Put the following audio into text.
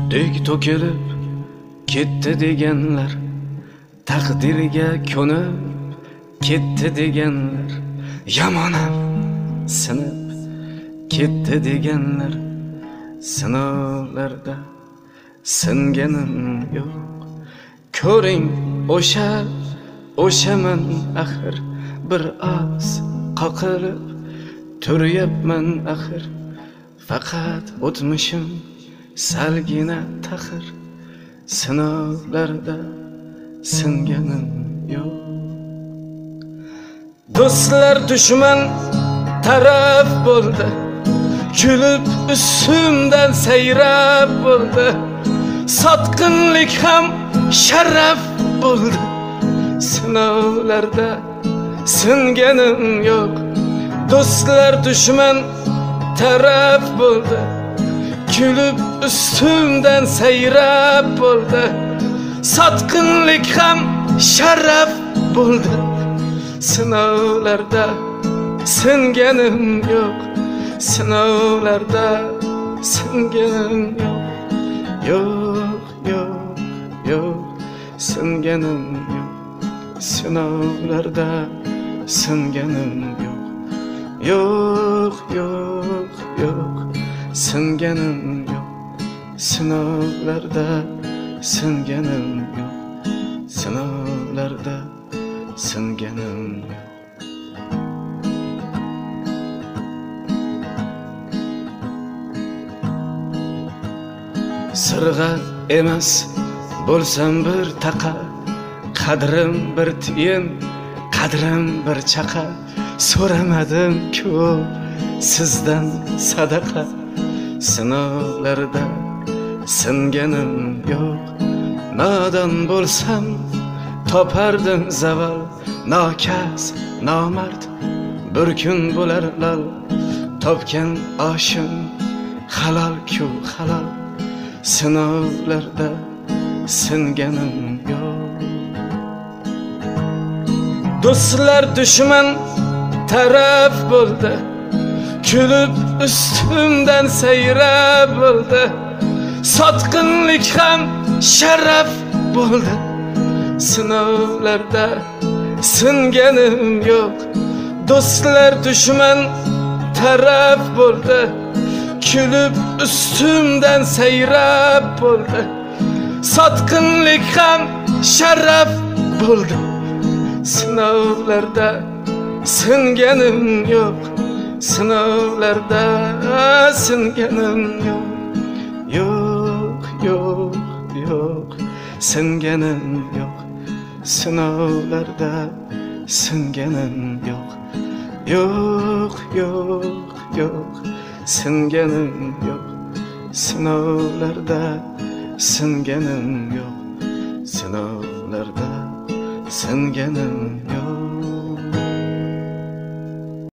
Dek to'kilib ketdi deganlar, taqdirga ko'nib ketdi deganlar, yamonam sinib ketdi deganlar, sinovlarda singanim yo'q. Ko'ring o'shaman axir, bir oz qoqilib turyapman axir, faqat o'tmishim salgina taxir, sinovlarda singanim yo'q. Do'stlar dushman taraf bo'ldi, kulib ustimdan sayrab bo'ldi, sotqinlik ham sharaf bo'ldi, sinovlarda singanim yo'q. Do'stlar dushman taraf bo'ldi, kulib ustimdan sayrab bo'ldi, sotqinlik ham sharaf bo'ldi, sinovlarda singanim yo'q. Sinovlarda singanim yo'q. Yo'q, singanim yo'q. Sinovlarda singanim yo'q. Yo'q, singanim yo'q. Sinovlarda singanim yo'q. Sinovlarda singanim yo'q. Sirg'a emas bo'lsam bir taqa, qadrim bir tiyin, qadrim bir chaqa, so'ramadim ko'p sizdan sadaqa, sinovlarda singanim yo'q. Nodon bo'lsam topardim zaval, nokas nomard bir kun bo'lar lol, topgan oshim halol-ku halol, sinovlarda singanim yo'q. Do'stlar dushman taraf bo'ldi, kulib ustimdan sayrab bo'ldi, sotqinlik ham sharaf bo'ldi, sinovlarda singanim yo'q. Do'stlar dushman taraf bo'ldi, kulib ustimdan sayrab bo'ldi, sotqinlik ham sharaf bo'ldi, sinovlarda singanim yo'q. Sinovlarda singanim yo'q. Yo'q, singanim yo'q. Sinovlarda singanim yo'q. Yo'q, singanim yo'q. Sinovlarda singanim yo'q. Sinovlarda singanim